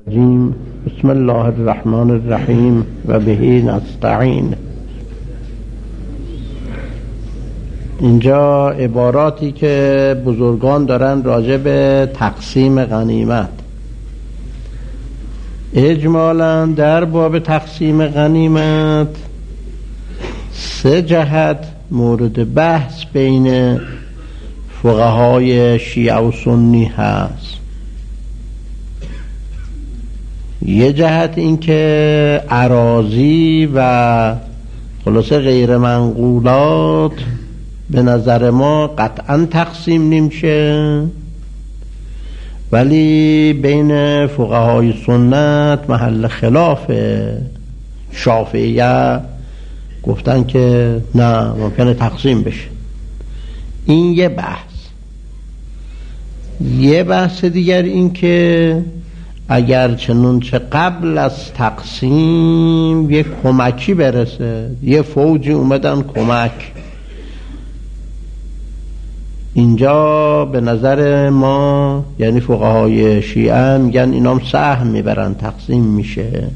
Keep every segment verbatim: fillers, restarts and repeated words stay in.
الرجیم. بسم الله الرحمن الرحیم و بهی نستعین. اینجا عباراتی که بزرگان دارن راجع به تقسیم غنیمت. اجمالاً در باب تقسیم غنیمت سه جهت مورد بحث بین فقهای شیعه و سنی هست. یه جهت این که اراضی و خلاصه غیر منقولات به نظر ما قطعا تقسیم نمیشه، ولی بین فقهای سنت محل خلاف. شافعیه گفتن که نه، ممکنه تقسیم بشه. این یه بحث. یه بحث دیگر این که اگر چنانچه قبل از تقسیم یه کمکی برسه، یه فوجی اومدن کمک، اینجا به نظر ما یعنی فقهای شیعه میگن اینام سهم میبرن، تقسیم میشه.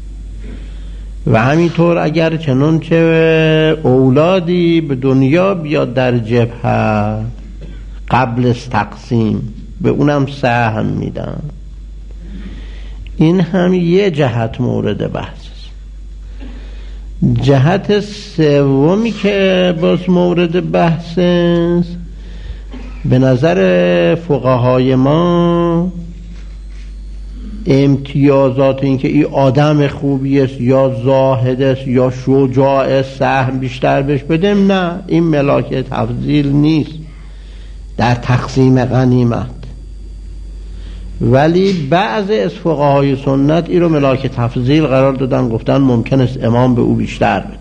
و همینطور اگر چنانچه اولادی به دنیا بیاد در جبهه قبل از تقسیم، به اونم سهم میدن. این هم یه جهت مورد بحث است. جهت سومی که باز مورد بحث است، به نظر فقهای ما امتیازات این که این آدم خوبی است یا زاهد است یا شجاع است سهم بیشتر بهش بدیم، نه، این ملاک تفضیل نیست در تقسیم غنیمت. ولی بعض از فقهای سنت این رو ملاک تفضیل قرار دادن، گفتن ممکن است امام به او بیشتر بده.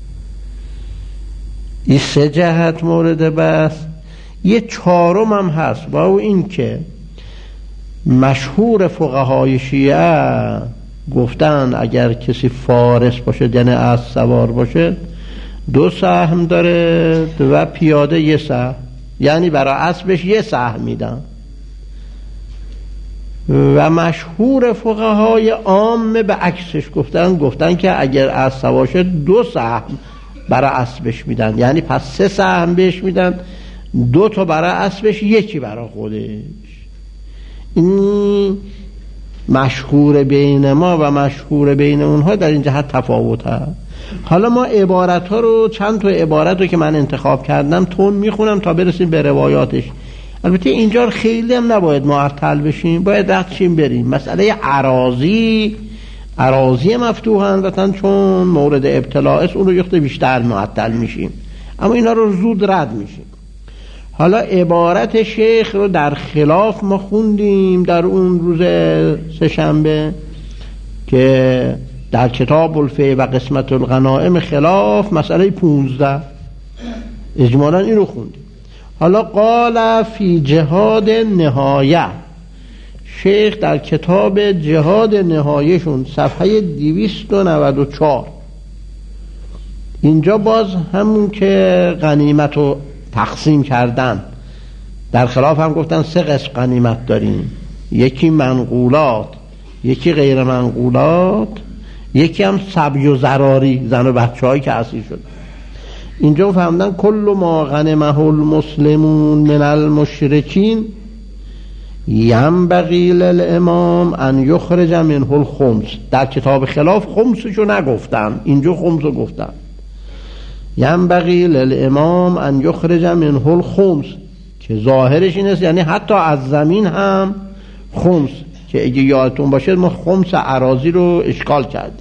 این سه جهت مورد بحث. یه چهارم هم هست، و او این که مشهور فقهای شیعه گفتن اگر کسی فارس باشه یعنی اسب سوار باشه دو سهم داره و پیاده یه سهم، یعنی برای اسبش یه سهم میدن. و مشهور فقهای عامه به عکسش گفتن گفتن که اگر اسب سوار شه دو سهم برای اسبش میدن، یعنی پس سه سهم بهش میدن، دو تا برای اسبش، یکی برای خودش. این مشهور بین ما و مشهور بین اونها در این جهت تفاوت هست. حالا ما عبارت ها رو، چند تا عبارت رو که من انتخاب کردم تون میخونم تا برسیم به روایاتش. البته اینجا خیلی هم نباید معطل بشیم، باید رفتیم بریم. مسئله اراضی اراضی مفتوح اندتن چون مورد ابتلاع است، اون رو یخته بیشتر معطل میشیم، اما اینا رو زود رد میشیم. حالا عبارت شیخ رو در خلاف ما خوندیم در اون روز سه‌شنبه که در کتاب الفی و قسمت الغنائم خلاف مسئله پونزده اجمالاً این رو خوندیم. حالا قال فی جهاد نهایه، شیخ در کتاب جهاد نهایشون صفحه دویست و نود و چهار، اینجا باز همون که غنیمت رو تقسیم کردن، در خلاف هم گفتن سه قسم غنیمت داریم، یکی منقولات، یکی غیر منقولات، یکی هم سبی و ضراری، زن و بچه هایی که اسیر شد. اینجا فهمدن کل ما غنمه المسلمون من المشرکین ینبغی للامام ان یخرج منه الخمس. در کتاب خلاف خمسشو نگفتن، اینجا خمسو گفتن. ینبغی للامام ان یخرج منه الخمس، که ظاهرش این است یعنی حتی از زمین هم خمس، که اگه یادتون باشه ما خمس اراضی رو اشکال کردیم.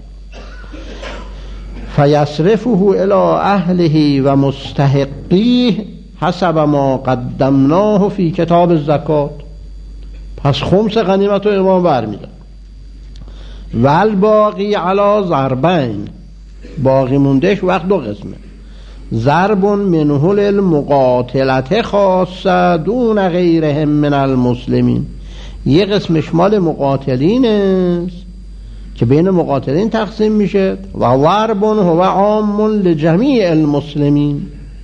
فیصرفه الی اهله و مستحقیه حسب ما قدمناه فی کتاب الزکات. پس خمس غنیمت رو امام برمیدن. و الباقی علی ضربین، باقی موندهش وقت دو قسمه. ضرب منه المقاتلت خاصه دون غیرهم من المسلمین، یه قسمش مال مقاتلین است که بین مقاتلین تقسیم میشه، و ضرب هو عام لجمیع المسلمین،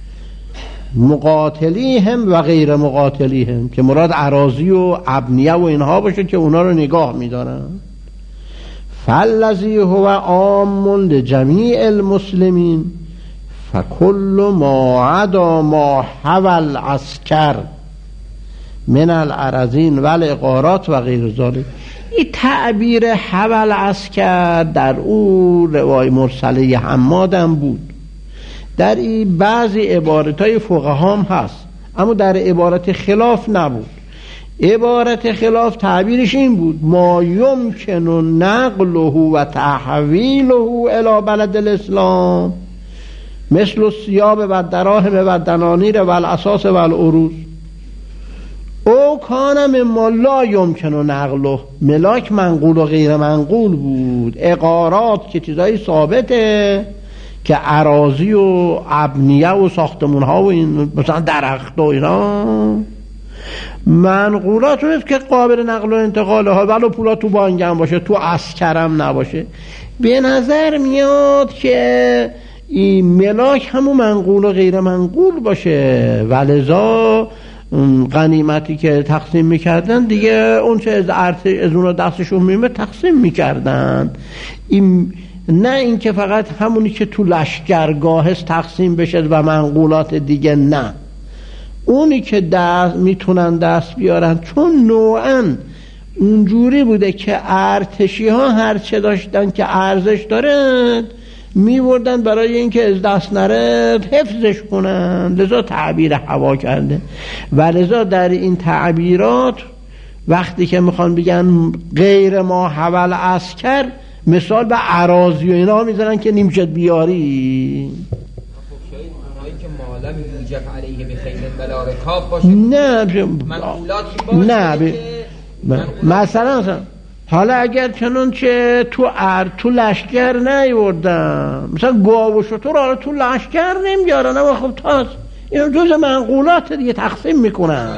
مقاتلی هم و غیر مقاتلی هم، که مراد اراضی و ابنیه و اینها باشه که اونا رو نگاه میدارن. فالذی هو عام لجمیع المسلمین فکل ما عدا ما حوى العسكر من الأراضین و العقارات و غیر ذلک. این تعبیر حوى العسكر در اون روای مرسله حمادم بود، در این بعضی عبارتهای فقها هم هست، اما در عبارت خلاف نبود. عبارت خلاف تعبیرش این بود: ما یمکن نقله و تحویله الی بلد الاسلام مثل الثیاب و دراهم و دنانیر و الاساس و العروض او کان مما لا یمکن نقله. ملاک منقول و غیر منقول بود. عقارات که چیزای ثابته که اراضی و ابنیه و ساختمون ها و این مثلا درخت و اینا، منقولات نیست که قابل نقل و انتقال ها، ولو پولا تو بانک هم باشه، تو عسکرم نباشه. به نظر میاد که این ملاک همون منقول و غیر منقول باشه، ولذا غنیمتی که تقسیم میکردن دیگه اون چه از ارتش از اون دستشون میمه تقسیم میکردن. این نه این که فقط همونی که تو لشکرگاه است تقسیم بشه و منقولات دیگه نه، اونی که دست میتونن دست بیارن، چون نوعا اونجوری بوده که ارتشی ها هر چه داشتن که ارزش داره میوردن برای اینکه از دست نره حفظش کنن، لذا تعبیر هوا کرده. و لذا در این تعبیرات وقتی که میخوان بگن غیر ما حول عسکر، مثال به اراضی و اینا میزنن که نمیشد بیاری. نه نه ب... مثلا حالا اگر چنانچه تو ار تو لشکر نیوردن، مثلا گاو و شتر حالا تو لشکر نمیارن، اما خب تاز این جز منقولات دیگه تقسیم میکنن.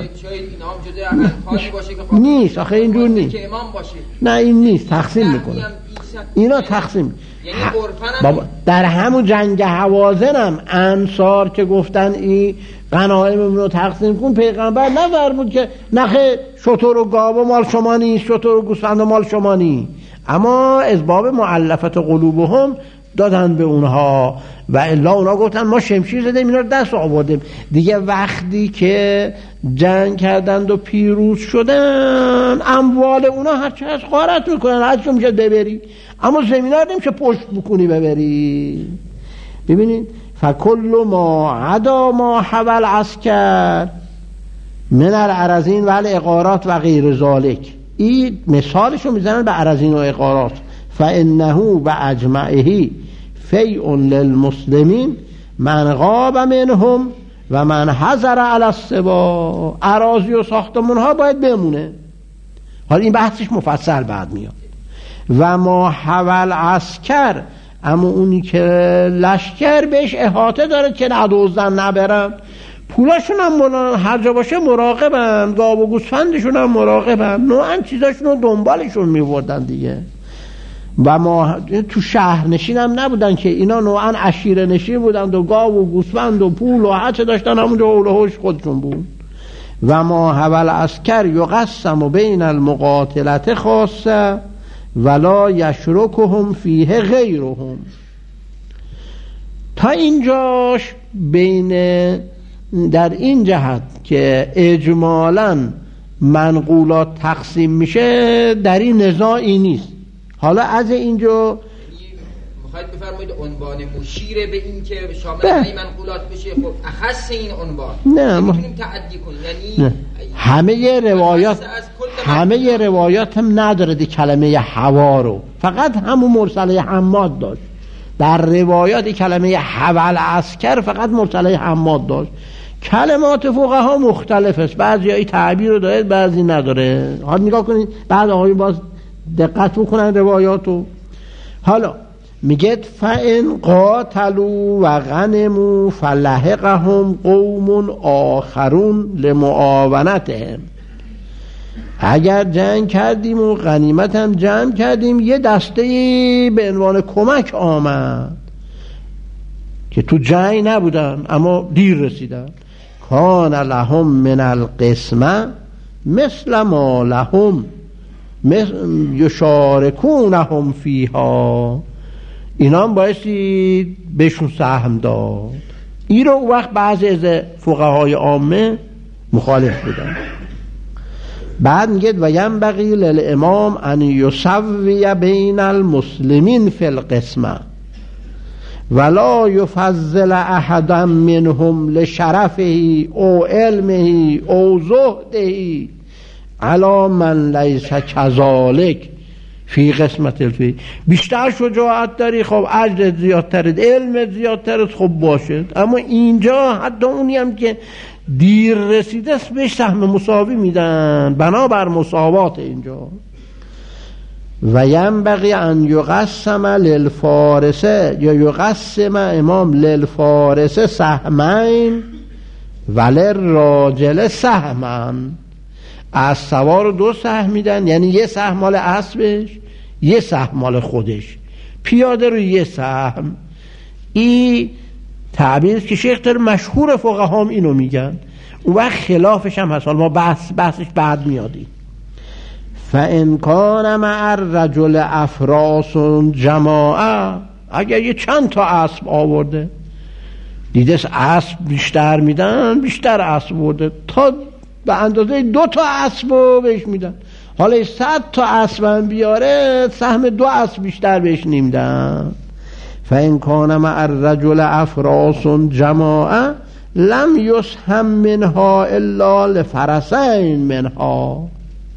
نیست آخه اینجور نیست، نه این نیست، تقسیم میکنن اینا، تقسیم. بابا در همون جنگ حوازن هم انصار که گفتن این غنایم رو تقسیم کن، پیغمبر نفرمود که نخه شتر و گاو مال شما نیست، شتر و گوسفند مال شما نیست، اما از باب معلفت قلوبهم دادن به اونها، و الا اونا گفتن ما شمشیر زدیم اینا رو دست آوردیم دیگه. وقتی که جنگ کردند و پیروز شدن، اموال اونا هرچه هست غارت میکنن، هرچه میشه ببری، اما زمینا رو نمیشه پشت بکنی ببری. ببینید فکل ما عدا ما حوى العسكر من الأراضین و العقارات و غیر ذلک. این مثالشو میزنن به اراضین و عقارات. فانه باجمعه فیء للمسلمین من غاب منهم و من حضر علی السبا. اراضی و ساختمون ها باید بمونه. حالا این بحثش مفصل بعد میاد. و ما حوى العسكر، اما اونی که لشکر بهش احاطه داره که ندوزن نبرن، پولاشون هم هر جا باشه مراقبن، گاو و گوسفندشون هم مراقبن، نوعا چیزاشون رو دنبالشون میوردن دیگه. و ما تو شهر نشین هم نبودن که اینا نوعا عشیره نشین بودن و گاو و گوسفند و پول و هر چه داشتن همونجا حول و حوش خودشون بود. و ما حوى العسكر یقسم بین المقاتلت خاصه ولا یشرکهم فیه غیرهم. تا اینجاش بین در این جهت که اجمالاً منقولات تقسیم میشه، در این نزاعی نیست. حالا از اینجا میخواید بفرمایید عنوان مشیر به این که شامل این منقولات بشه، خب اخص این عنوان نه میتونیم تعدی کنیم، یعنی همه روایات همه روایات هم نداره دی کلمه هوا رو، فقط همون مرسله حماد داشت. در روایات کلمه حوى العسكر فقط مرسله حماد داشت. کلمات فقها مختلف است، بعضی های تعبیر رو داره بعضی نداره. حالا نگاه کنید بعد آقای باز دقت بکنن روایاتو. حالا میگه فَإِنْ قَاتَلُوا وَغَنِمُوا فَلَحِقَهُمْ قَوْمٌ آخَرُونَ لِمُعَاوَنَتِهِمْ. اگر جنگ کردیم و غنیمت هم جمع کردیم، یه دسته‌ای به عنوان کمک آمد که تو جنگ نبودن اما دیر رسیدن. کان لهم من القسمه مثل ما لهم یشارکونهم فیها، اینا هم بایستی بهشون سهم داد. این رو وقت بعضی از فقهای عامه مخالف بودن. بعد میگه و ینبغی للامام ان یسوی بین المسلمین فی القسمه ولا یفضل احدا منهم لشرفه او علمه او زهده علی من لیس کذالک فی قسمت الفی. بیشتر شجاعت داری، خب اجر زیادترت، علم زیادترت، خب باشد. اما اینجا حتی اونی هم که دیر رسیده است بهش سهم مساوی میدن بنابر مساوات اینجا. و ینبغی ان یقسم للفارسه یا یقسم امام للفارسه سهمین وللراجل سهمن. از سوار دو سهم میدن، یعنی یه سهم مال اسبش، یه سهم مال خودش. پیاده رو یه سهم. این تعبیر که شیخ در مشهور فقها هم اینو میگن. اون وقت خلافش هم هست، ما بحث بحثش بعد میادیم. فان کان مع الرجل افراس جماعه، اگر یه چند تا اسب آورده، دیده اسب بیشتر میدن، بیشتر اسب آورده، تا به اندازه دو تا اسب رو بهش میدن. حالا صد تا اسب هم بیاره، سهم دو اسب بیشتر بهش نمیدن. فان کان مع الرجل افراس جماعه لم یسهم منها الا لفرسین منها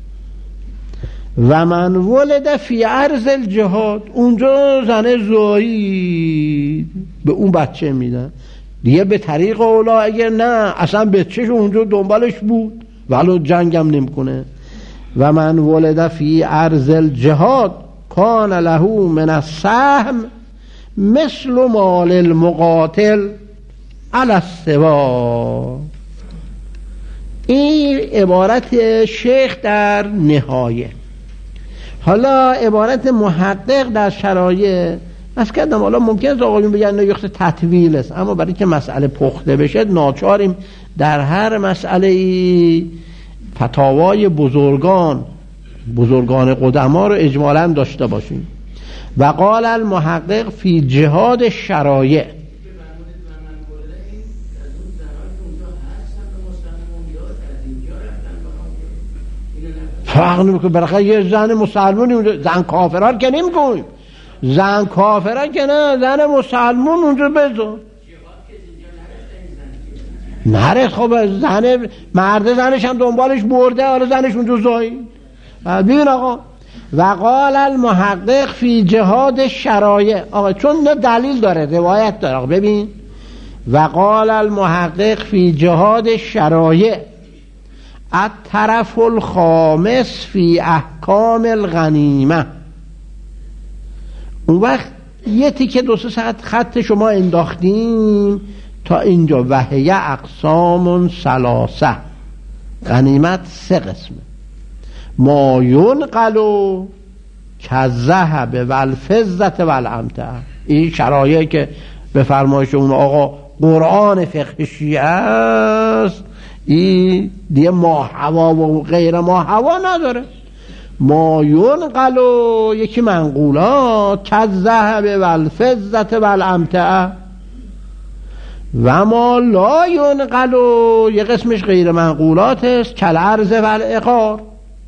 و من ولد فی عرض الجهاد. اونجا زنه زایید به اون بچه میدن دیگه به طریق اولا، اگر نه اصلا بچهش اونجا دنبالش بود ولو جنگم نمیکنه. و من ولد فی عرض الجهاد کان له من السهم مثل مال المقاتل علی السوا. این عبارت شیخ در نهایه. حالا عبارت محقق در شرایع از کردم. حالا ممکنه است آقایون بگن نه یخت تطویل است، اما برای که مسئله پخته بشه ناچاریم در هر مسئله فتاوای بزرگان بزرگان قدما رو اجمالا داشته باشیم. و قال المحقق فی جهاد شرایع، فرق نمیکنه. برای یه زن مسلمانی اونجا، زن کافران که نمیکنیم، زن کافران که نه، زن مسلمون اونجا بذار نره. خب زن مرد زنش هم دنبالش برده، حالا زنش اونجا زایی. ببین آقا، و قال المحقق فی جهاد شرایع، آقا چون نه دلیل داره، روایت داره. آقا ببین، و قال المحقق فی جهاد شرایع الطرف الخامس فی احکام الغنیمه. اون وقت یه تیکه دو سه ساعت خط شما انداختیم تا اینجا. وهیه اقسام ثلاثه، غنیمت سه قسمه. ما ینقلو کالذهب والفضة والامتعه. این شرایعی که به فرمایش اون آقا قرآن فقه شیعه است، این دیگه ما هوا و غیر ما هوا نداره. ما ینقلو یکی منقولات کالذهب والفضة والامتعه، و ما لا ینقلو یه قسمش غیر منقولات است کالارض والعقار،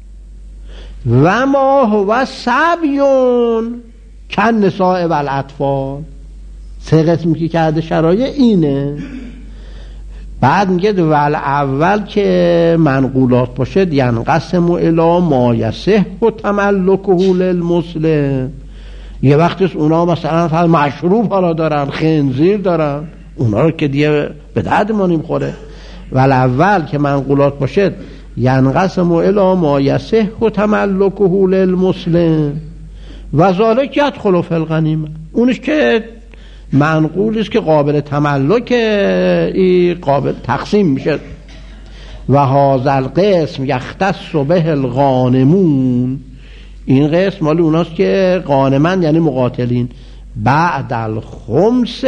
و ما هو سبیون کالنساء والاطفال. سه قسمی که کرده شرایع اینه. بعد میگه ول اول که منقولات باشد ینقسم الی ما یصح تملکه للمسلم. یه وقتش اونا مثلا مشروب حالا دارن، خنزیر دارن، اونا رو که دیگه به درد ما نمیخوره. ول اول که منقولات باشد ینقسم الی ما یصح تملکه للمسلم و ذالک یدخل فی الغنیمه. اونش که منقول است که قابل تملک، ای قابل تقسیم میشه. و هذا القسم یختص به الغانمون. این قسم مال اوناست که غانمن یعنی مقاتلین. بعد الخمس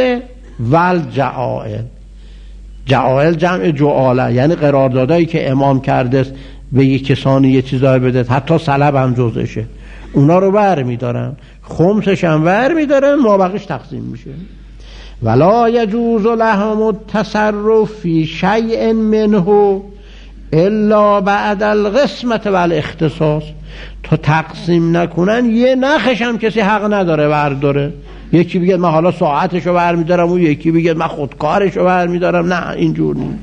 والجعائل. جعائل جمع جعاله، یعنی قراردادایی که امام کرده است به یک کسانی یه چیزایی بده، حتی سلب هم جزشه، اونا رو بر میدارن، خمسش هم بر میدارن، مابقیش تقسیم میشه. ولا یجوز لهم التصرف فی شیء منه الا بعد القسمت و الاختصاص. تا تقسیم نکنن یه نخش هم کسی حق نداره برداره. یکی بگه من حالا ساعتشو برمیدارم، و یکی بگه من خودکارشو برمیدارم. نه اینجور نیست.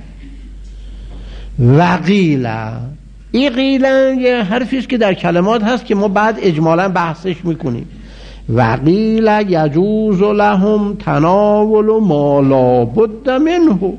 وقیلا، این قیلا یه حرفیست که در کلمات هست که ما بعد اجمالا بحثش میکنیم. وقیلا یجوز لهم تناول ما لا بد منه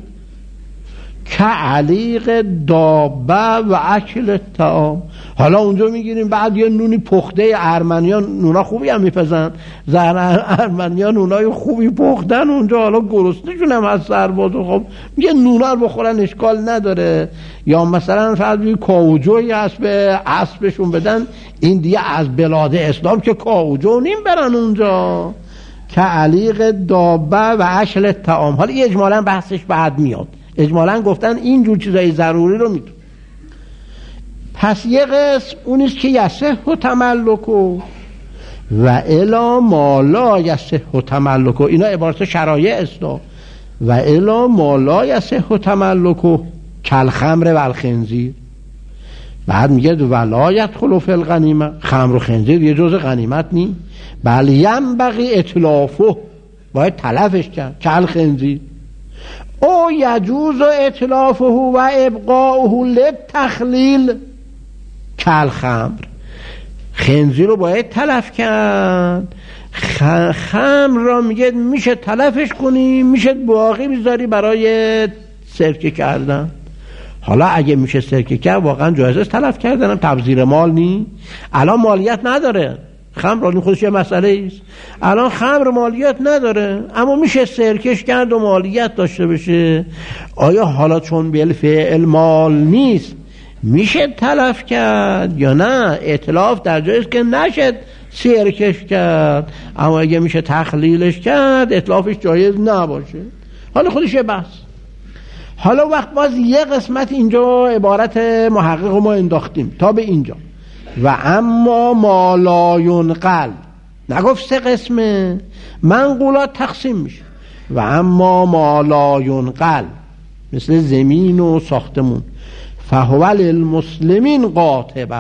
که علیق دابه و اکل الطعام. حالا اونجا میگیریم بعد یه نونی پخته، ارمنیان نونا خوبی هم میپزن، زهر ارمنیان نونای خوبی پختن اونجا، حالا گرسنه‌شون هم از سرباز، خب میگه نونا رو بخورن اشکال نداره. یا مثلا فرض کاوجوی هست به اسبشون بدن، این دیگه از بلاد اسلام که کاوجو نیم برن اونجا. که علیق دابه و اکل الطعام. حالا یه اجمالا بحثش بعد میاد، اجمالا گفتن اینجور چیزای ضروری رو میتون. پس یه قسم اونیست که یصح و تملکو و الا ما لا یصح و تملکو. اینا عبارت شرایع اسلام. و الا ما لا یصح و تملکو کل خمر و الخنزیر. بعد میگه ولا یدخل فی الغنیمه. خمر و خنزیر یه جزء غنیمت نی، بل ینبغی اتلافه، باید تلفش کرد، کل خنزیر. او یجوز اتلافه و ابقاؤه للتخلیل کل خمر. خنزیر رو باید تلف کرد. خمر را میگه میشه تلفش کنی، میشه باقی بذاری برای سرکه کردن. حالا اگه میشه سرکه کرد واقعا جایزه تلف کردن، تبذیر مال نی. الان مالیت نداره خمر، این خودش یه مسئله است. الان خمر مالیت نداره، اما میشه سرکش کرد و مالیت داشته بشه. آیا حالا چون بالفعل مال نیست میشه تلف کرد یا نه؟ ائتلاف در جایی است که نشد سرکش کرد، اما اگه میشه تخلیلش کرد ائتلافش جایز نباشه. حالا خودش یه بحث. حالا وقت باز یه قسمت اینجا عبارت محقق ما انداختیم تا به اینجا. و اما ما لا ینقل، نگفت سه قسمه، منقولات تقسیم میشه. و اما ما لا ینقل، مثل زمین و ساختمون، فهو للمسلمین قاطبه،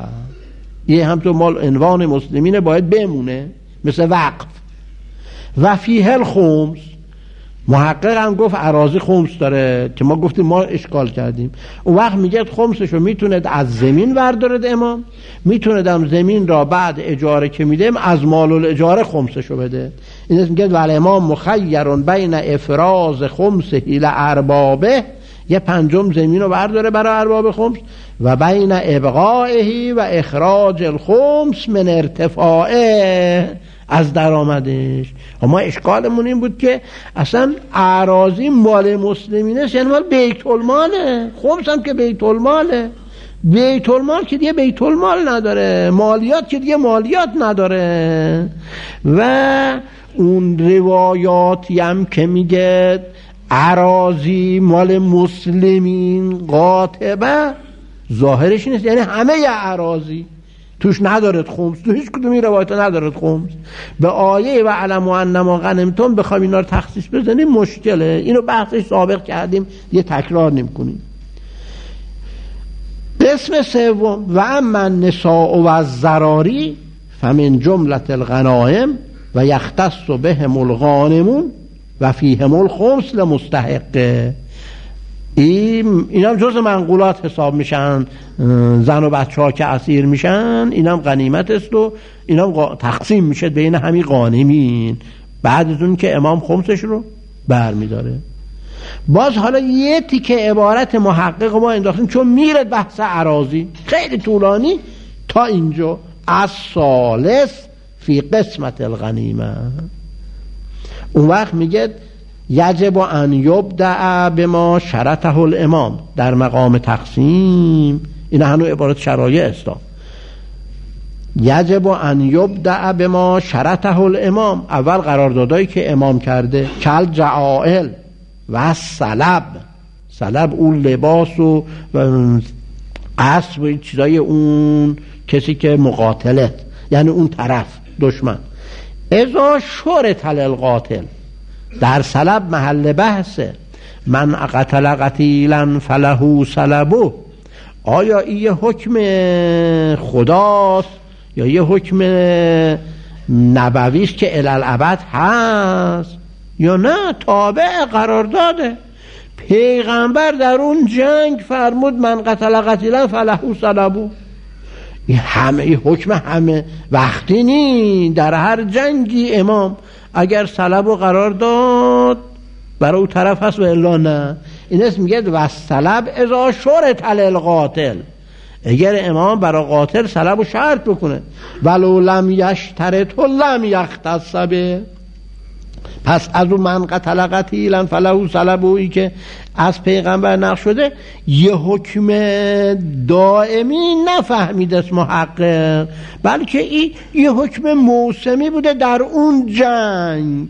یه هم تو مال عنوان مسلمینه باید بمونه، مثل وقف. و فیه الخمس، محقق هم گفت اراضی خمس داره که ما گفتیم ما اشکال کردیم. اون وقت میگه خمسشو میتونه از زمین بردارد امام، میتونه دم زمین را بعد اجاره که میدیم از مال الاجاره خمسشو بده. این اسم میگه ولی امام مخیرون بین افراز خمسه لاربابه، یه پنجم زمین رو برداره برای ارباب خمس، و بین ابقائه و اخراج الخمس من ارتفاعه، از درآمدش. ما اشکالمون این بود که اصلا اراضی مال مسلمینه، یعنی مال بیت الماله. خمس هم که بیت الماله، بیت المال که دیگه بیت المال نداره، مالیات که دیگه مالیات نداره. و اون روایاتی هم که میگه اراضی مال مسلمین قاطبه، ظاهرش نیست، یعنی همه اراضی توش ندارد خمس، تو هیچ کدوم این روایت ندارد خمس. به آیه و علم و انما غنمتم بخوایم اینا رو تخصیص بزنیم مشکله. اینو بحثش سابق کردیم، یه تکرار نمی کنیم. قسم سوم و اما النساء و الذراری فمن جملة الغنائم و یختص بهم الغانمون و فیهم الخمس لمستحقه. این اینا هم جز منقولات حساب میشن، زن و بچه ها که اسیر میشن اینا هم غنیمت است و اینا هم تقسیم میشه بین همین غانمین بعد از اون که امام خمسش رو بر میداره. باز حالا یه تیکه عبارت محقق ما انداختیم چون میره بحث اراضی خیلی طولانی تا اینجا. از ثالث فی قسمت الغنیمه، اون وقت میگه یجب ان یبدأ بما شرطه الامام، در مقام تقسیم این هنو عبارت شرایع اسلام. یجب ان یبدأ بما شرطه الامام، اول قراردادایی که امام کرده، کل جعائل و سلب. سلب اون لباس و اسب و چیزای اون کسی که مقاتله، یعنی اون طرف دشمن. اذا شرط القاتل، در سلب محل بحثه. من قتل قتیلا فله سلبه. آیا این یه حکم خداست یا یه حکم نبویست که الالعبد هست یا نه؟ تابع قرار داده. پیغمبر در اون جنگ فرمود من قتل قتیلا فله سلبه. این همه حکم همه وقتی نی، در هر جنگی امام اگر سلب و قرار داد برای اون طرف هست و الا نه. این اسم میگه و سلب اذا شرط القاتل، اگر امام برای قاتل سلب و شرط بکنه ولو لم یشترط لم یختص به. پس از اون من قتل قتیلا فله سلبه که از پیغمبر نقل شده یه حکم دائمی نفهمید اسم محقق، بلکه این یه حکم موسمی بوده در اون جنگ.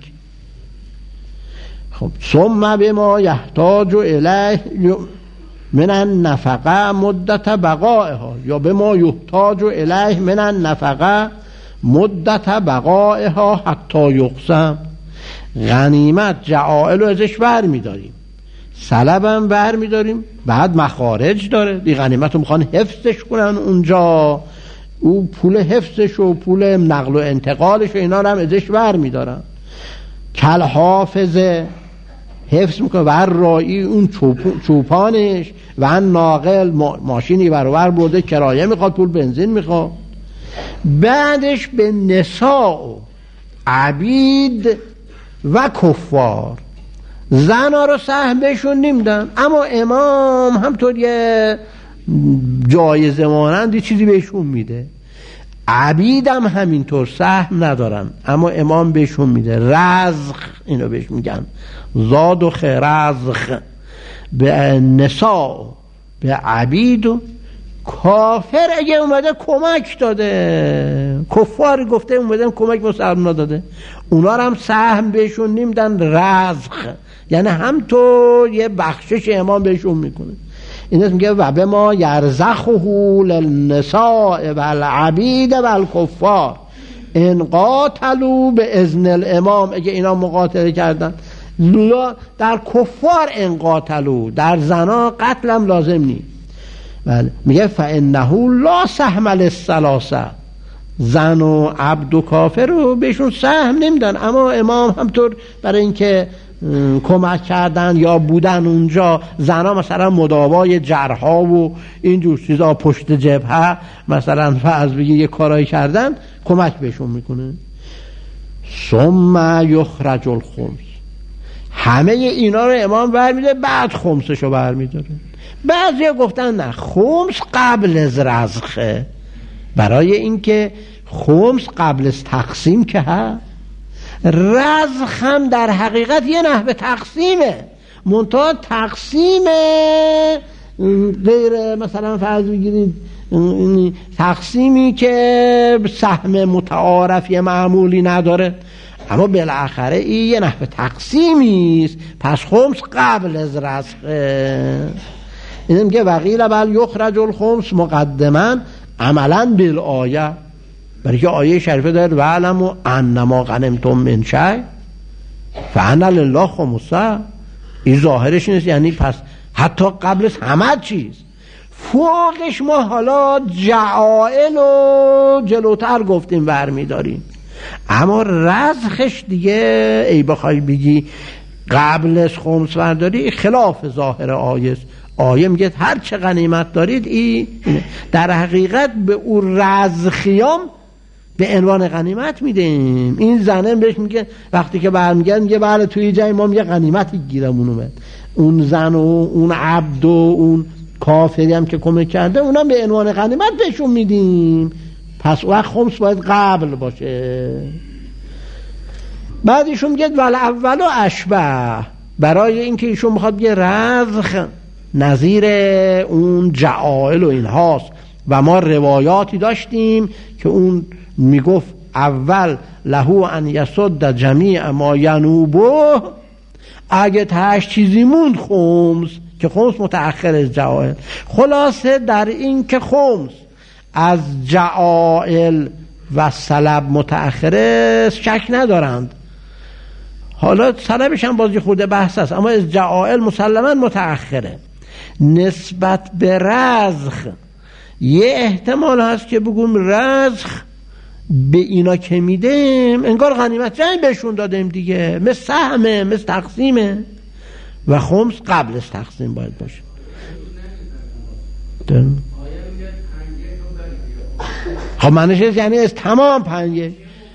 خب ثم بما یحتاج الیه من النفقه مدت بقائها، یا بما یحتاج الیه من النفقه مدت بقائها حتی یقسم. غنیمت جعائل رو ازش بر میداریم، سلبم بر میداریم، بعد مخارج داره. دی غنیمت رو میخوان حفظش کنن اونجا، او پول حفظش و پول نقل و انتقالش و اینا رو هم ازش بر میدارن. کل حافظه حفظ میکنه و رایی اون چوپانش و ناقل ماشینی برابر برده کرایه میخواد، پول بنزین میخواد. بعدش به نساء عبید و کفار، زنا رو سهم بهشون نمیدن، اما امام همطور یه جایزه مانند چیزی بهشون میده. عبیدم همینطور سهم ندارن اما امام بهشون میده. رزق اینو بهش میگن، زاد و خرزق. به نساء، به عبید و کافر اگه اومده کمک داده، کفار گفته اومدن کمک مسلمان داده، اونا رو هم سهم بهشون نمیدن. رزق یعنی همطور یه بخشش امام بهشون میکنه. این اسم میگه و به ما یرزخه للنساء و العبید و الکفار ان قاتلوا به اذن الامام. اگه اینا مقاتله کردن در کفار ان قاتلوا، در زنا قتلم لازم نیست. بله میگه فانه لا سهم للثلاثه، زن و عبد و کافر رو بهشون سهم نمیدن، اما امام همطور برای اینکه کمک کردن یا بودن اونجا، زنا مثلا مداوای جرحا و اینجور چیزا پشت جبهه مثلا فرض بگی یه کارایی کردن، کمک بهشون میکنه. ثم یخرج الخمس، همه اینا رو امام برمیده بعد خمسشو برمیداره. بعضی گفتن نه، خمس قبل از رزقه، برای اینکه خمس قبل از تقسیم که هست. رزق هم در حقیقت یه نحوه تقسیمه، منتها تقسیم غیر مثلا فرض بگیرید تقسیمی که سهم متعارفی معمولی نداره، اما بالاخره این یه نحوه تقسیمی است. پس خمس قبل از رزقه. این میگه وقیل بل یخرج الخمس مقدما عملا بالآیه، برای که آیه شریفه داره وعلموا انما غنمتم من شیء فان لله خمسه. این ظاهرش نیست، یعنی پس حتی قبلش همه چیز، فوقش ما حالا جعائل و جلوتر گفتیم برمیداریم، اما رزقش دیگه ای بخوای بگی قبلش خمس برداری خلاف ظاهر آیه است. آیه میگه هر چه غنیمت دارید این در حقیقت به اون رزقیام به عنوان غنیمت میدیم. این زنه بهش میگه وقتی که برمیگرد میگه بله توی جای ما میگه غنیمتی گیرمون اومد. اون زن و اون عبد و اون کافری هم که کمک کرده اونا به عنوان غنیمت بهشون میدیم. پس وقت خمس باید قبل باشه. بعد ایشون میگه ول اول و اشبه، برای اینکه ایشون میخواد بگه رزق نظیر اون جعائل و این هاست و ما روایاتی داشتیم که اون میگفت اول لهو ان یسد جمیع ما ینوبه، اگه تاش چیزی موند خمس که خمس متأخر از جعائل. خلاصه در این که خمس از جعائل و سلب متأخره شک ندارند. حالا سلبش هم بازی خورده بحث است، اما از جعائل مسلما متأخره. نسبت به رزخ یه احتمال هست که بگم رزخ به اینا که میدیم انگار غنیمت جنگ بهشون دادیم دیگه، مثل سهمه، مثل تقسیمه، و خمس قبل از تقسیم باید باشه. خب معنیش یعنی از تمام پنجه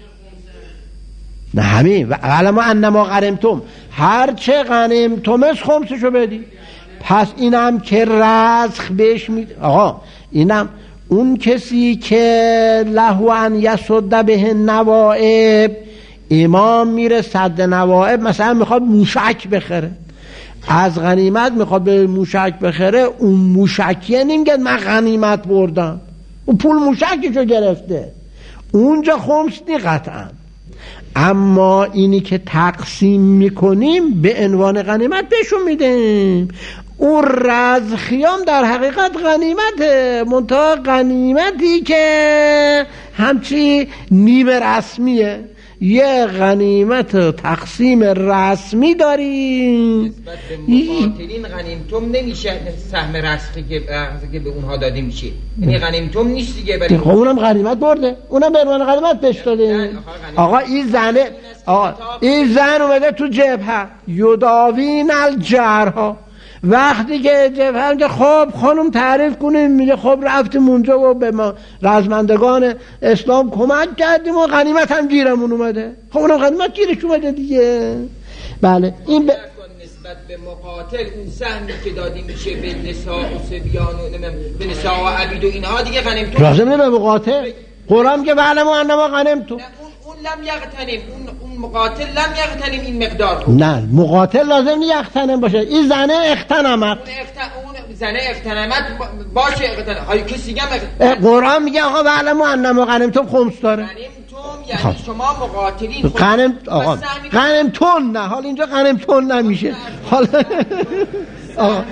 نه همین و علم انما غنمتم، هر چه غنمتم از خمسشو بدی. پس اینم که رزق بهش میده. آقا اینم اون کسی که لهو ان یسد به نوائب، امام میره صد نوائب، مثلا میخواد موشک بخره، از غنیمت میخواد به موشک بخره، اون موشکیه نمیگه من غنیمت بردم، اون پول موشکشو گرفته، اونجا خمس نی قطعا. اما اینی که تقسیم میکنیم به عنوان غنیمت بهشون میدیم. اون رزخیام در حقیقت غنیمته، منتها غنیمتی که همچی نیمه رسمیه. یه غنیمت تقسیم رسمی داریم. نسبت به مقاتلین غنیمتم نمیشه سهم رزقی که به اونها داده میشه، یعنی غنیمتم نیست دیگه. برای خب اونم غنیمت برده، اونم به عنوان غنیمت بهش داده. آقا این زنه، آقا این زن اومده تو جبهه یداوین الجرحا، وقتی که جبهه میگه خب خانم تعریف کنیم، میگه خب رفتیم اونجا و به ما رزمندگان اسلام کمک کردیم و غنیمت هم گیرمون اومده. خب اونم غنیمت گیرش اومده دیگه. بله این ب... نسبت به مقاتل اون سهمی که دادی میشه به نساء و صبیان و به نساء و عبید و اینها دیگه غنیمتون لازم نه به مقاتل. قرآن که بعلم و انما غنمتم، اون لم یغتنم، اون اون مقاتل لم یغتنم این مقدار. نه مقاتل لازم نه یغتنم باشه، این زنه اغتنمت، اون اغتن اون زنه اغتنمت باشه. اغتن های کسی دیگه قرآن میگه آقا بعلم و انما غنمتم خمس داره. غنیمتم یعنی شما مقاتلین غنم آقا غنمتون، نه حال اینجا غنمتون نمیشه. حالا آقا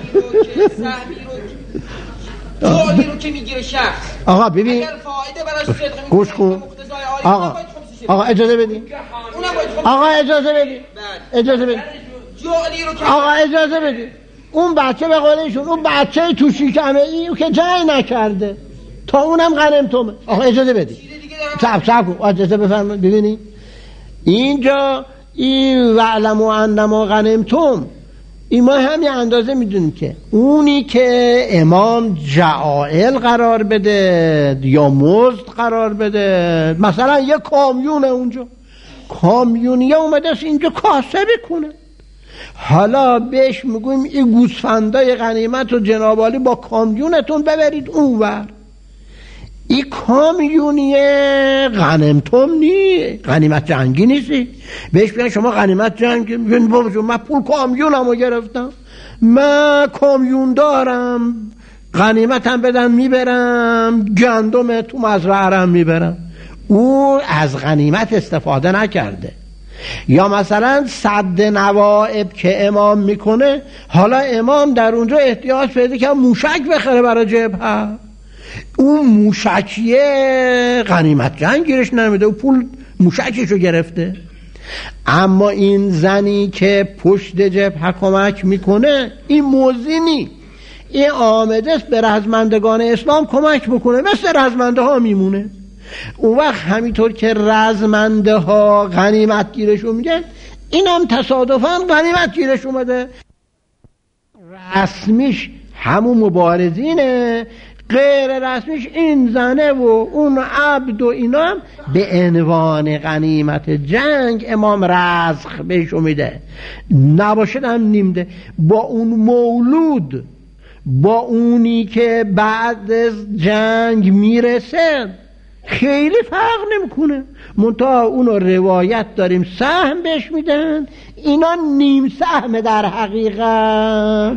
جعلی رو که میگیره شخص، آقا ببین اگر فایده براش صدق گوش کن آقا، آقا اجازه بدین، آقا اجازه بدین، اجازه بدین آقا اجازه بدین. اون بچه به قولشون اون بچه تو شکمه این که جای نکرده تا اونم غنمتمه. آقا اجازه بدین، صبر صبر کن، اجازه بفرمایید. ببینید اینجا این وعلم و انما غنمتم، این ما همین اندازه میدونیم که اونی که امام جعائل قرار بده یا مزد قرار بده، مثلا یه کامیونه اونجا کامیونیه اومده است اینجا کاسه بکنه، حالا بهش میگویم این گوسفندای غنیمت و جنابالی با کامیونتون ببرید اونور. این کامیونیه غنمتم نی، غنیمت جنگی نیستی. بهش بگن شما غنیمت جنگی، میگن بابا جون من پول کامیونمو گرفتم، من کامیون دارم، غنیمتم بدن میبرم، گندم تو مزرعه‌ام میبرم. او از غنیمت استفاده نکرده. یا مثلا صد نوائب که امام میکنه، حالا امام در اونجا احتیاج پیدا که موشک بخره برای جبهه، اون موشکیه غنیمت جنگ گیرش نمیده و پول موشکشو گرفته. اما این زنی که پشت جبهه کمک میکنه این موزینی، این آمده است به رزمندگان اسلام کمک بکنه، مثل رزمنده ها میمونه. اون وقت همینطور که رزمنده ها غنیمت گیرشون میگن، اینم تصادفاً غنیمت گیرش اومده. رسمیش همون مبارزینه، غیر رسمیش این زنه و اون عبد و اینا هم به عنوان غنیمت جنگ امام رزق بهشو میده، نباشد هم نیمده. با اون مولود، با اونی که بعد از جنگ میرسه خیلی فرق نمیکنه، منتها اونو روایت داریم سهم بهش میدن، اینا نیم سهم در حقیقت.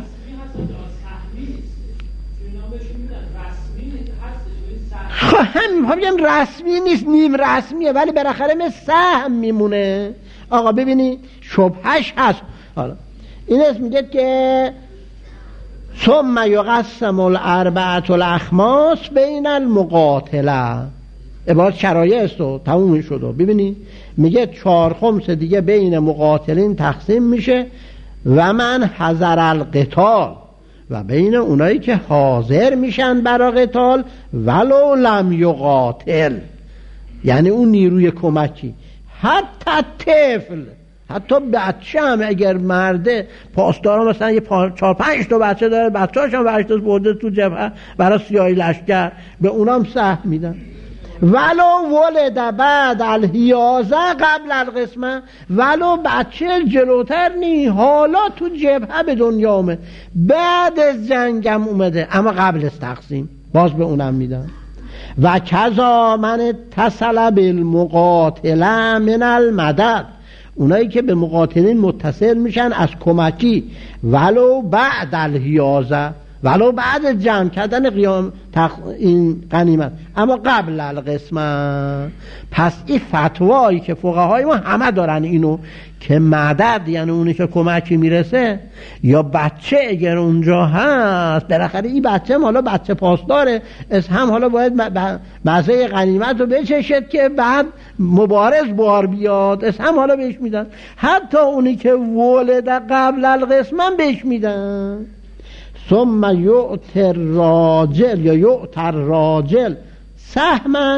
خب هم بگم رسمی نیست، نیم رسمیه، ولی بالاخره مثل سهم میمونه. آقا ببینی شبهش هست. حالا این اسم میگه که ثم یقسم الاربعه الاخماس بین المقاتله. عبارت شرایع است و تموم شد. ببینی میگه چهار خمس دیگه بین مقاتلین تقسیم میشه و من حذر القتال، و بین اونایی که حاضر میشن برای قتال ولو لم یقاتل، یعنی اون نیروی کمکی، حتی طفل، حتی بچه هم اگر مرده، پاسدارا مثلا یه چهار پنج تا بچه داره، بچه هاشم ورشتاز برده تو جبهه برای سیاهی لشکر، به اونام سهم میدن. ولو ولد بعد الحیازه قبل القسمه، ولو بچه جلوتر نی، حالا تو جبهه به دنیا اومد، بعد از جنگم اومده اما قبل از تقسیم، باز به اونم میدن. و کذا من اتصل بالمقاتله من المدد، اونایی که به مقاتلین متصل میشن از کمکی، ولو بعد الحیازه، ولو بعد از جمع کردن قیام تق... این غنیمت، اما قبل القسمه. پس این فتوایی که فقهای ما همه دارن اینو که مدد یعنی اونی که کمکی میرسه، یا بچه اگر اونجا هست، بالاخره این بچه حالا بچه پاسداره، از هم حالا باید مزه غنیمت رو بچشد که بعد مبارز بار بیاد، از هم حالا بهش میدن. حتی اونی که ولد قبل القسمه بهش میدن. ثم یؤتر راجل یا یؤتر راجل سهما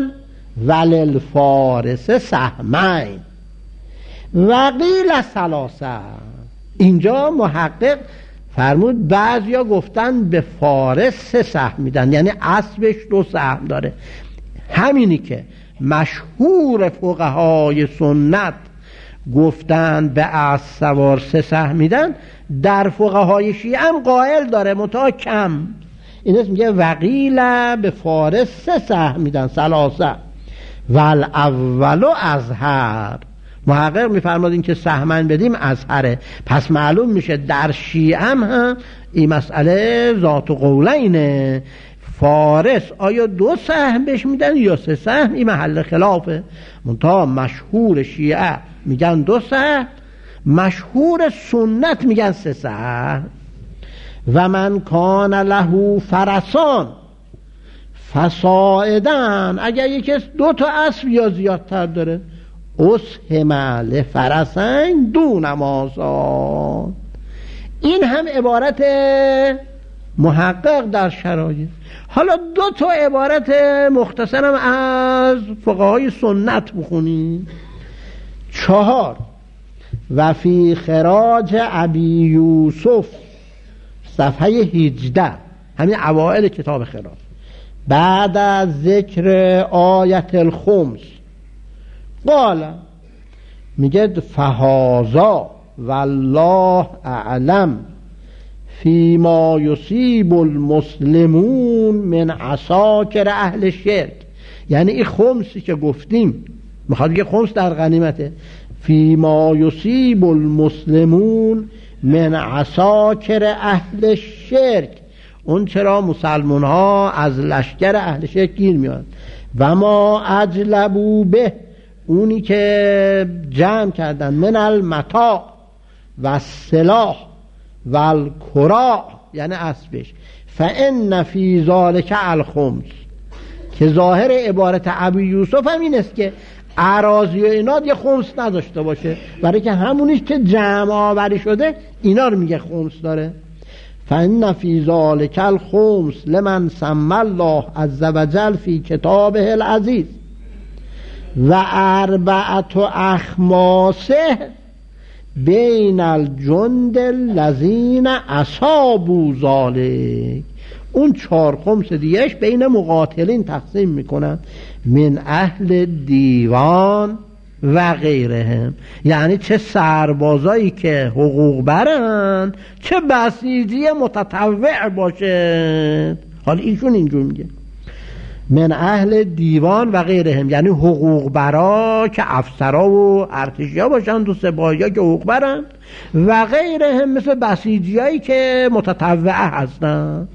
وللفارس سهمین و قیل ثلاثه. اینجا محقق فرمود بعضیا گفتن به فارس سه سهم میدن، یعنی اسبش دو سهم داره. همینی که مشهور فقهای سنت گفتن به اسب سوار سه سهم میدن، در فقهای شیعه هم قائل داره متا کم. این اسم میگه وقیل به فارس سه سهم میدن، ثلاثه والاولو ازهر. محقق میفرماد این که سهمن بدیم ازهره، پس معلوم میشه در شیعه هم, هم این مسئله ذات قولینه. فارس آیا دو سهم بهش میدن یا سه سهم، این محل خلافه. منتها مشهور شیعه میگن دو سهم، مشهور سنت میگن سه سهم. و من کان له فرسان فصاعدن، اگر یکی دو تا اسب یا زیادتر داره، اسهم لفرسین دون مازاد. این هم عبارت محقق در شرایط. حالا دو تا عبارت مختصرم از فقهای سنت بخونیم. چهار و فی خراج ابی یوسف صفحه هجده، همین اوائل کتاب خراج، بعد از ذکر آیت الخمس قال، میگه فهازا والله اعلم فیما یصیب المسلمون من عساکر اهل شرک. یعنی این خمسی که گفتیم، میخواد بگه خمس در غنیمته، فیما یصیب المسلمون من عساکر اهل شرک، اون چرا مسلمان ها از لشکر اهل شرک گیر میاد. و ما اجلبو به، اونی که جمع کردن، من المتاع و السلاح و الکراع، یعنی اسبش، فان فی ذلک الخمس، که ظاهر عبارت ابی یوسف هم این است که اراضی و اینا یه خمس نداشته باشه، برای که همونیش که جمع آوری شده اینا رو میگه خمس داره. فان فی ذلک الخمس لمن سمی الله عز وجل فی کتابه العزیز و اربعت اخماسه بین الجند الذین اصابوا ذلک. اون چهار خمس دیگهش بین مقاتلین تقسیم میکنن، من اهل دیوان و غیرهم، یعنی چه سربازایی که حقوق برن، چه بسیجی متطوع باشه. حالا ایشون اینجور میگه من اهل دیوان و غیرهم، یعنی حقوق برا که افسرا و ارتشیا باشن، تو سپاهیا که حقوق برن، و غیرهم مثل بسیجی هایی که متطوع هستن.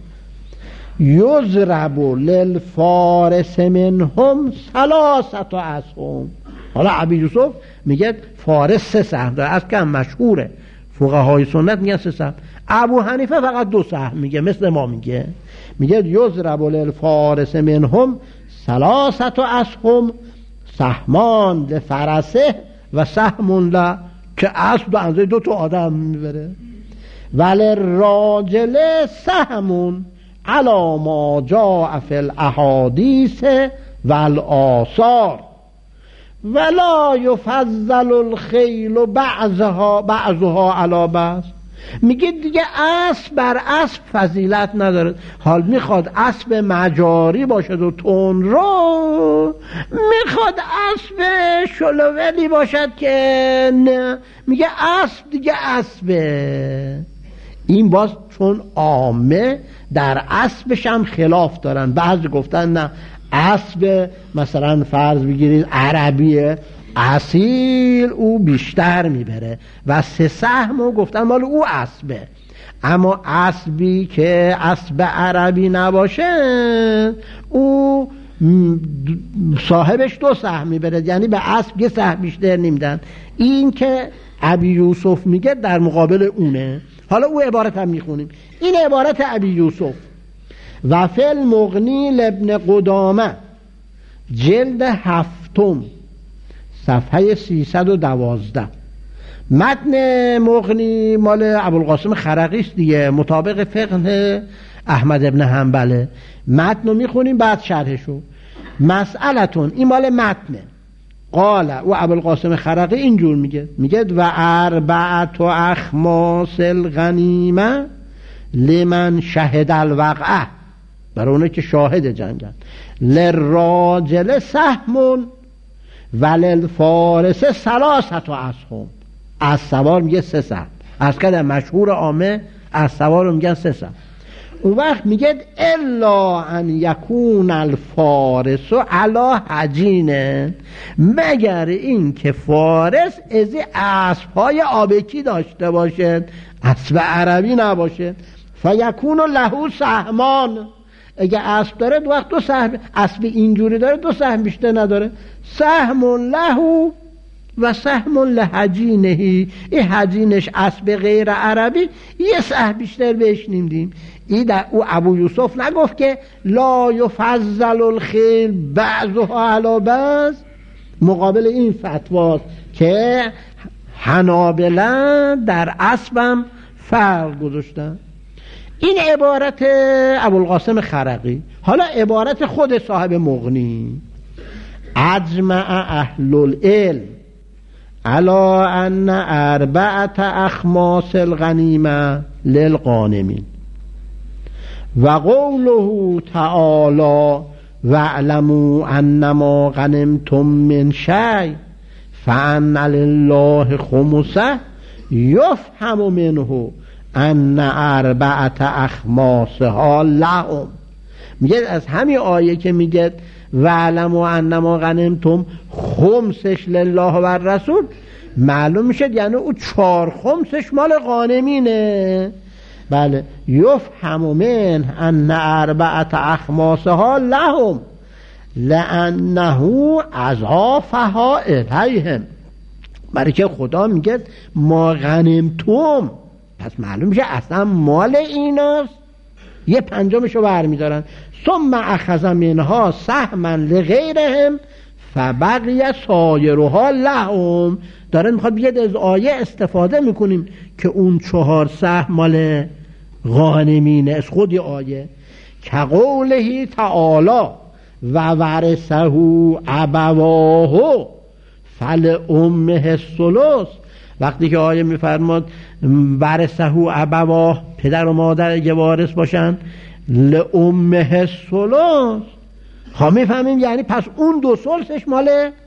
یضرب للفارس منهم ثلاثه اسهم. حالا ابی یوسف میگه فارس سه سهم داره، از کم مشهوره فقهای سنت میگن سه سهم. ابو حنیفه فقط دو سهم میگه، مثل ما میگه میگه یضرب للفارس منهم ثلاثه اسهم سهمان لفرسه و سهم ل، که اسب اندازه دو تا آدم میبره. ولی راجل سهم علی ما جاء فی الاحادیث والآثار ولا یفضل الخیل بعضها بعضها علی بعض. میگه دیگه اسب بر اسب فضیلت نداره. حال میخواد اسب مجاری باشد و تون رو، میخواد اسب شلوولی باشد که نه. میگه اسب دیگه اسبه. این باز چون عامه در اسبش هم خلاف دارن. بعضی گفتن نه اسب مثلا فرض بگیرید عربیه اصیل او بیشتر میبره و سه سهمو گفتن مال او اسبه. اما اسبی که اسب عربی نباشه او صاحبش دو سهم میبره، یعنی به اسب یه سهم بیشتر نمیدن. این که ابی یوسف میگه در مقابل اونه. حالا او عبارت هم میخونیم. این عبارت ابی یوسف و فی المغنی لابن قدامه جلد هفتم صفحه سیصد و دوازده. متن مغنی مال ابوالقاسم خرقی است دیگه، مطابق فقه احمد ابن حنبله. متن رو میخونیم بعد شرحشو. مسئلتون این مال متنه. قال و ابوالقاسم خرقی اینجور میگه میگه و اربعت و اخماس الغنیمه لمن شهد الوقعه، برای اونه که شاهد جنگن. للراجل سهم وللفارس ثلاثه اسهم. از سوار میگه سه سهم. از کده مشهور عامه از سوار رو میگن سه سهم. اون وقت میگه الا ان یکون الفارس علی حجینه، مگر این که فارس از اسبهای آبکی داشته باشه، اسب عربی نباشه. فیکون له سهمان، اگه اسب داره دو وقت دو سهم، اسب اینجوری داره دو سهم بیشتر نداره. سهم له و سهم لحجینه، این حجینش اسب غیر عربی یه سهم بیشتر بهش نمیدیم. این در او ابو یوسف نگفت که لا یفضل الخیل بعضها علی بعض؟ مقابل این فتواست که حنابلة در اسبم فرق گذاشتن. این عبارت ابوالقاسم خرقی. حالا عبارت خود صاحب مغنی: اجمع اهل العلم علی ان اربعه اخماس الغنیمه للغانمین و قوله تعالی واعلموا انما غنمتم من شیء فان لله خمسه یفهم منه ان اربعه اخماسها لهم. میگه از همین آیه که میگه واعلموا انما غنمتم خمسش لله و رسول، معلوم میشه یعنی او چهار خمسش مال غانمینه. بله. یفهم من ان اربعه اخماسها لهم لانه اضافها الیهم، برای که خدا میگه ما غنمتم، پس معلوم میشه اصلا مال ایناست، یه پنجمشو برمیدارن. ثم اخذ منها سهما لغیرهم فبقی سایرها لهم. داره میخواد بگه از آیه استفاده میکنیم که اون چهار سهم مال غانمینه. از خود آیه که قوله تعالی و ورثه ابواه فلأمه الثلث، وقتی که آیه میفرماد ورثه ابواه، پدر و مادر اگه وارث باشن، لأمه الثلث، ها میفهمیم یعنی پس اون دو ثلثش مال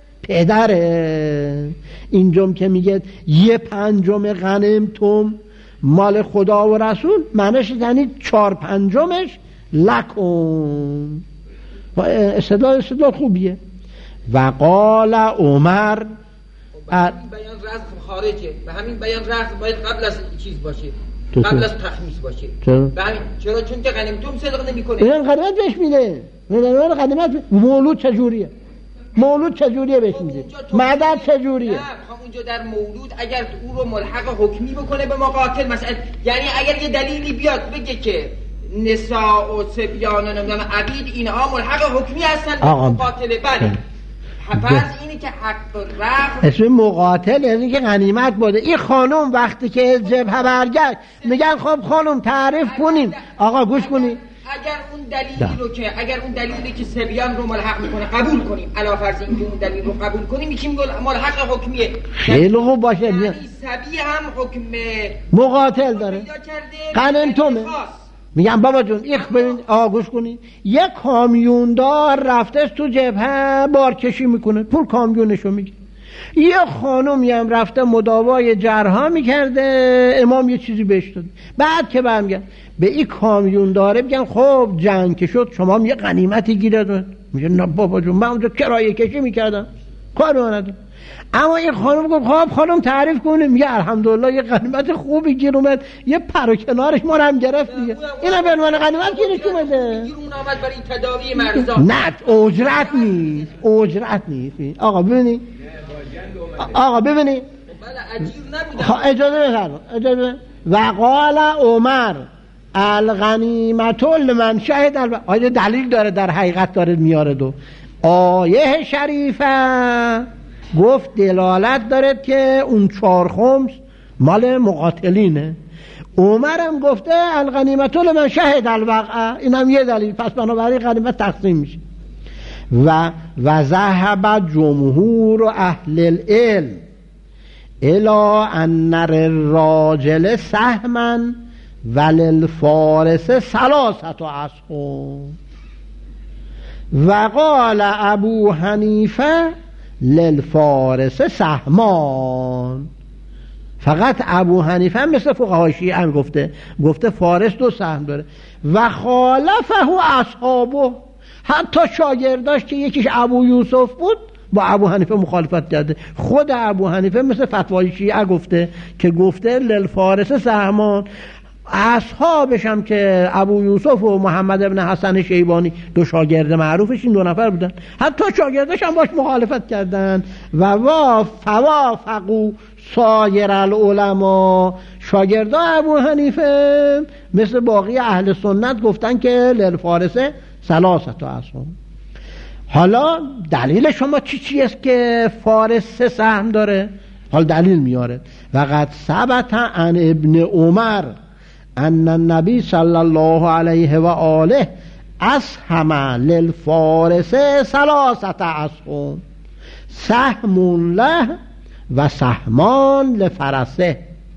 پدره. اینجام که میگه یه پنجم غنمتم مال خدا و رسول، معنیش یعنی چهار پنجمش لکم. استدلال استدلال خوبیه. و قال عمر این بیان رزق خارجه، به همین بیان رزق باید قبل از چیز باشه، قبل از تخمیس باشه. چرا؟ چرا؟ چون که غنیمتم صدق نمیکنه. این غنیمت بهش میده. نه غنیمت مولود چجوریه؟ مولود چجوریه بهش میده؟ مدد چجوریه؟ نه اونجا در مولود اگر او رو ملحق حکمی بکنه به مقاتل، مثلا یعنی اگر یه دلیلی بیاد بگه که نساء و صبیان و نمیدونم عبید اینها ملحق حکمی هستن به مقاتله، بله پس اینی که حق رفع اسم مقاتل یعنی که غنیمت بوده. این خانم وقتی که جبهه برگشت میگن خب خانم تعریف کنیم. آقا گوش کنی، اگر اون دلیلی رو که اگر اون دلیلی که صبیان رو ملحق میکنه قبول کنیم، علاوه بر اینکه اون دلیل رو قبول کنیم میگیم ملحق حکمیه، خیلی خوب باشه. یعنی صبی هم حکم مقاتل داره، غنیمتومه. میگم بابا جون ایخ ببین، آقا گوش کنی، یک کامیوندار رفته تو جبهه بارکشی میکنه، پول کامیونشو میگه. یه خانومی هم رفته مداوای جرها میکرده، امام یه چیزی بهش داد. بعد که برمیگن به این کامیونداره میگن خب جنگ که شد شما هم یه غنیمتی گیره داد. میگه نه بابا جون من اونجا کرایه کشی میکردم، کار ندارم. اما این خانم گفت خب خانم تعریف کنه، میگه الحمدلله یه غنیمت خوبی گیر اومد، یه پر و کنارش ما رو هم گرفت دیگه. اینا به عنوان غنیمت گیرش اومده. گیر اون آمد برای تداوی مریضان. نه اجرت نیست، اجرت نیست. آقا ببینید، آقا ببینید، بله اجیر نبوده. اجازه بفرمایید، اجازه. وقال عمر الغنیمت لمن شهد الب... آیه دلیل داره، در حقیقت داره میاره. دو آیه شریفه گفت دلالت داره که اون چهار خمس مال مقاتلینه. عمرم گفته الغنیمت لمن شهد الوقعه، این هم یه دلیل. پس بنابراین غنیمت تقسیم میشه. و و ذهب جمهور اهل العلم الی ان الراجل سهما وللفارس ثلاثه اسهم. وقال ابو حنیفه للفارس سهمان. فقط ابو حنیفه مثل فقهای شیعه هم گفته گفته فارس دو سهم داره. و خالفه اصحابه، حتی شاگرداش که یکیش ابو یوسف بود با ابو حنیفه مخالفت کرده. خود ابو حنیفه مثل فتوای شیعه گفته که گفته للفارس سهمان. اصحابش هم که ابو یوسف و محمد ابن حسن شیبانی دو شاگرد معروفش این دو نفر بودن، حتی شاگردش هم باش مخالفت کردن. و وا فوافقوا سایر العلماء، شاگردا ابو حنیفه مثل باقی اهل سنت گفتن که للفارس ثلاثه اسهم. حالا دلیل شما چی چی است که فارس سه سهم داره؟ حال دلیل میاره. وقد ثبت عن ابن عمر ان النبی صلی الله علیه و آله اسهم للفارس ثلاثه اسهم، سهم له و سهمان لفرسه،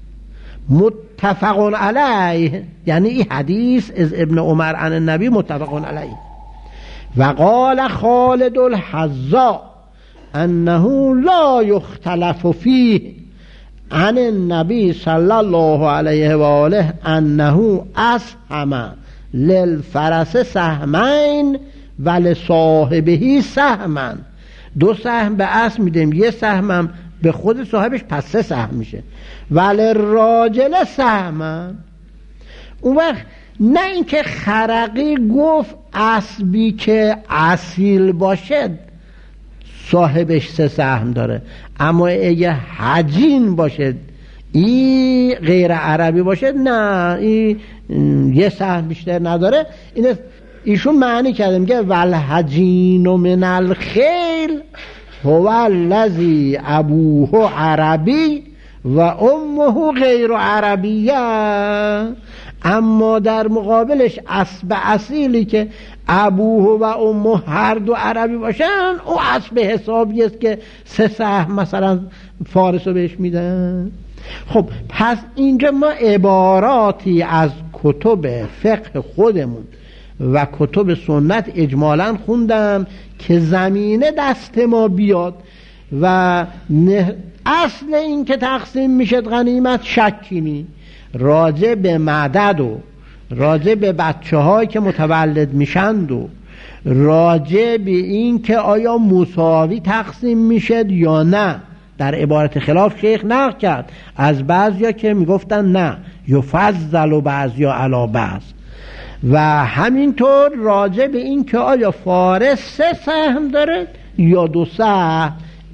متفق علیه. یعنی این حدیث از ابن عمر عن النبی متفق علیه. و قال خالد الحذاء انه لا یختلف فیه عن النبی صلی الله علیه و آله انه اسهم للفرس سهمین و لصاحبه سهما. دو سهم به اسب میدیم، یه سهمم به خود صاحبش، پس سه سهم میشه. ولی راجل سهما. اون وقت نه اینکه خرقی گفت اسبی که اصیل باشه صاحبش سه سهم داره، اما اگه حجین باشه این غیر عربی باشه نه این یه سهم بیشتر نداره. این ایشون معنی کرده میگه والحجین من الخیل هو الذی ابوه عربی و امه غیر عربیه. اما در مقابلش اسب اصیلی که ابوه و امه هر دو عربی باشن او اسب حسابی است که سه سهم مثلا فارس رو بهش میدن. خب پس اینجا ما عباراتی از کتب فقه خودمون و کتب سنت اجمالاً خوندم که زمینه دست ما بیاد. و اصل این که تقسیم میشه غنیمت شکی نی، راجع به مدد و راجع به بچه هایی که متولد میشند و راجع به این که آیا مساوی تقسیم میشد یا نه در عبارت خلاف شیخ نقل کرد از بعضیا که میگفتن نه یفضل و بعضیا علی بعض. و همینطور راجع به این که آیا فارس سه سهم داره یا دو سهم.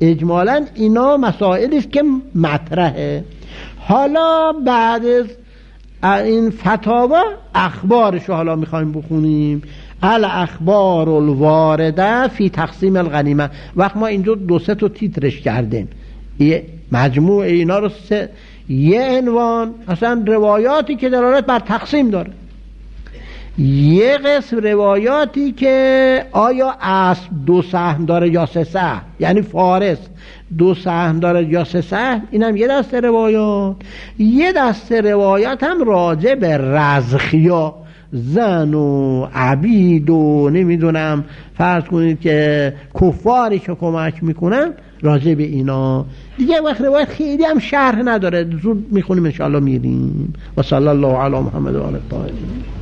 اجمالاً اینا مسائلی است که مطرحه. حالا بعد از این فتاوا اخبارش رو حالا میخوایم بخونیم. الاخبار الوارده فی تقسیم الغنیمه. وقت ما اینجا دو سه تا تیترش کردیم، یه مجموع اینا رو سه یه عنوان، اصلا روایاتی که دلالت بر تقسیم داره، یه قسم روایاتی که آیا اسب دو سهم داره یا سه سهم، یعنی فارس دو سهم داره یا سه سهم، اینم یه دسته روایات. یه دسته روایات هم راجع به رزخیا، زن و عبید و نمیدونم فرض کنید که کفاری که کمک میکنن، راجع به اینا دیگه. وقت روایت خیلی هم شرح نداره، زود میخونیم انشاءالله میریم. و صلی الله علی محمد و آله الطاهرین.